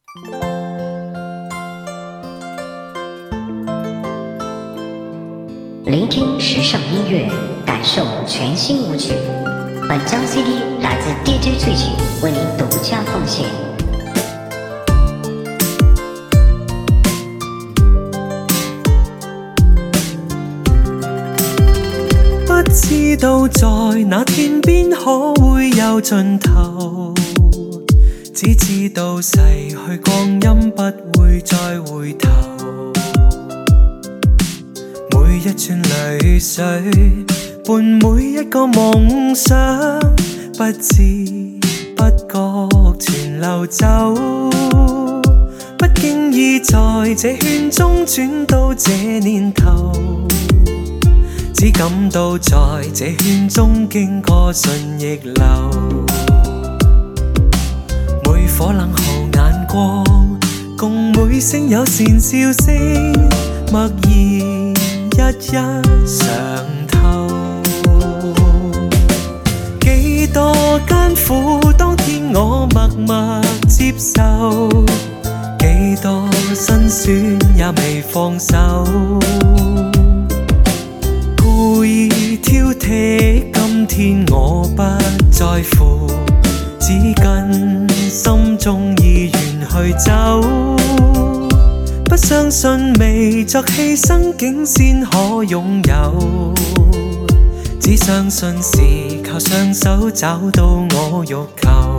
聆听时尚音乐，感受全新舞曲。本张 CD 来自 DJ 萃取为您独家奉献。 不知道在那天边可會有盡頭，只知道逝去光陰不會再回頭。每一串淚水伴每一個夢想，不知不覺全流走。不經意在這圈中轉到這年頭，只感到在這圈中經過順逆流。每顆冷酷眼光，共每聲友善笑聲，默然一一嘗透。幾多艱苦，當天我默默接受，幾多辛酸也未放手。故意挑剔，今天我不在乎，只跟心中意願去走。不相信未作犧牲竟先可擁有，只相信是靠雙手找到我欲求。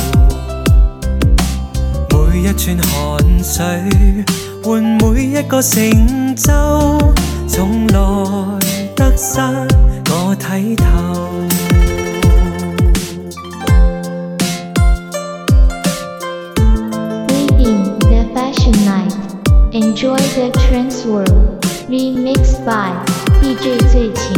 每一串汗水換每一個成就，從來得失我睇透。 Living the fashion night, enjoy the trance world. Remixed by DJ 最晴。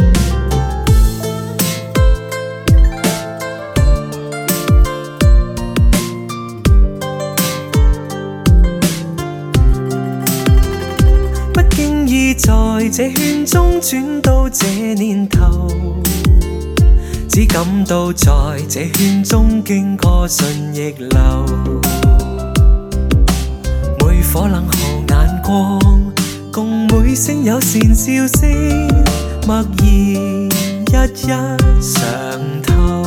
不經意在這圈中轉到這年頭，只感到在這圈中經過順逆流。每顆冷酷眼光，共每聲友善笑聲，默然一一嘗透。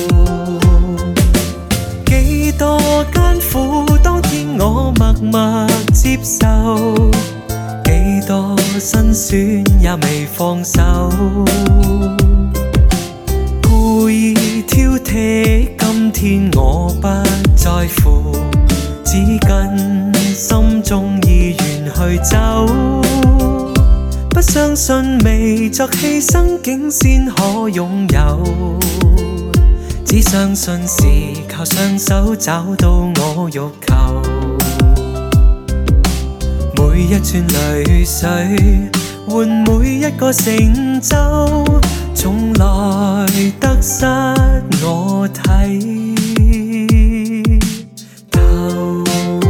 幾多艱苦，當天我默默接受，幾多辛酸也未放手。故意挑剔，今天我不在乎，只跟心中意願去走。不相信未作犧牲竟先可擁有，只相信是靠雙手找到我欲求。每一串淚水換每一個成就，從來得失我睇透。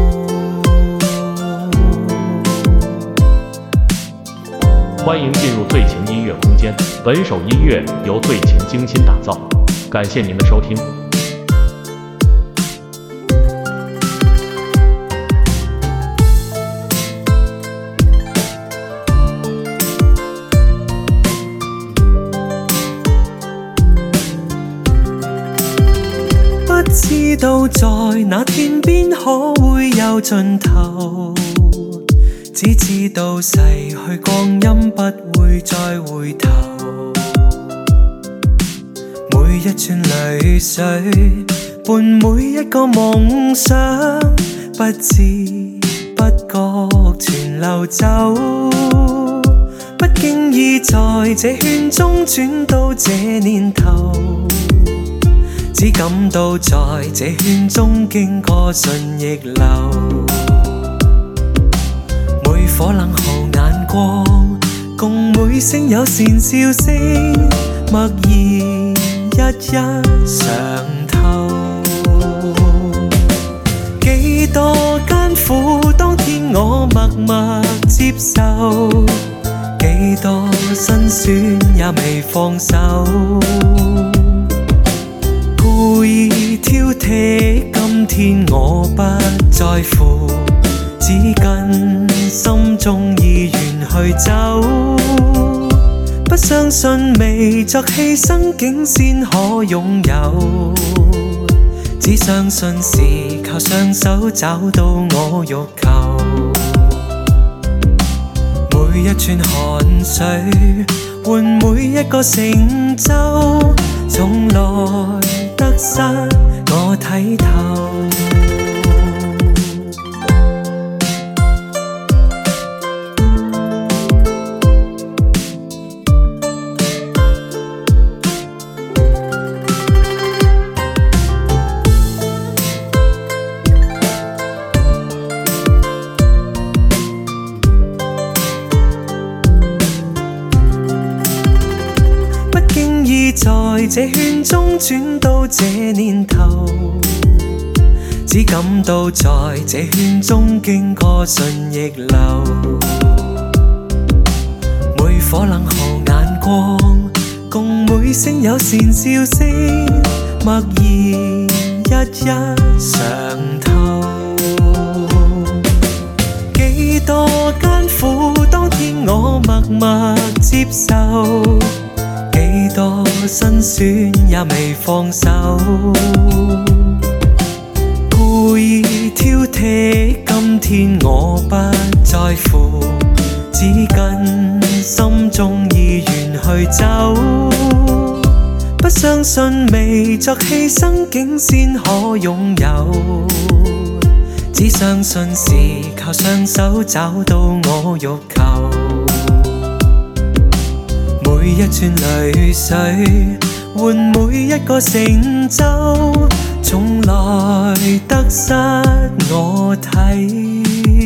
歡迎進入最晴音樂空間，本首音樂由最晴精心打造，感謝您的收聽。 不知道在那天邊可會有盡頭，只知道逝去光陰不會再回頭。每一串淚水伴每一個夢想，不知不覺全流走。不經意在這圈中轉到這年頭，只感到在這圈中經過順逆流。每顆冷酷眼光，共每聲友善笑聲，默然一一嘗透。幾多艱苦，當天我默默接受，幾多辛酸也未放手。故意挑剔，今天我不在在乎，只跟心中意願去走。不相信未作犧牲竟先可擁有，只相信是靠雙手找到我欲求。每一串汗水換每一個成就，從來得失我睇透。在這圈中轉到這年頭，只感到在這圈中經過順逆流。每顆冷酷眼光，共每聲友善笑聲，默然一一嘗透。幾多艱苦，當天我默默接受。幾多辛酸也未放手，故意挑剔，今天我不在乎，只跟心中意願去走。不相信未作犧牲竟先可擁有，只相信是靠雙手找到我欲求。每一串淚水換每一個成就，從來得失我睇